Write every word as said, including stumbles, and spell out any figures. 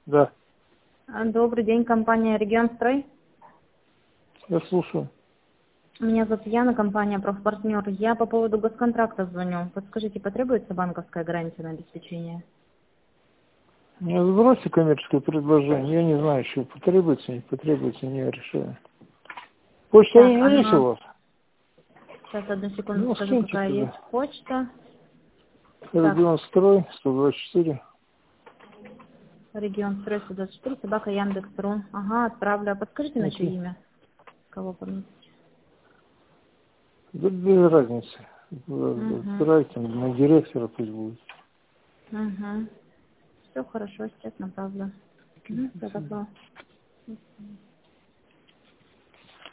Да. Добрый день, компания «Регионстрой». Я слушаю. Меня зовут Яна, компания «Профпартнер». Я по поводу госконтракта звоню. Подскажите, потребуется банковская гарантия на обеспечение? Мне сбросьте коммерческое предложение. Я не знаю, еще потребуется, не потребуется, не решаю. Почта Так, не есть у оно... вас? Сейчас, одну секунду, Ну, скажу, скиньте какая есть туда. почта. Так, Регионстрой, сто двадцать четыре. «Регионстрой» сто двадцать четыре, собака Яндекс.ру. Ага, отправлю. А подскажите, на чье Окей. имя? Кого помните? Да без разницы. Угу. Отправьте на директора, пусть будет. Угу. Все хорошо, сейчас направлю. Угу, все готово.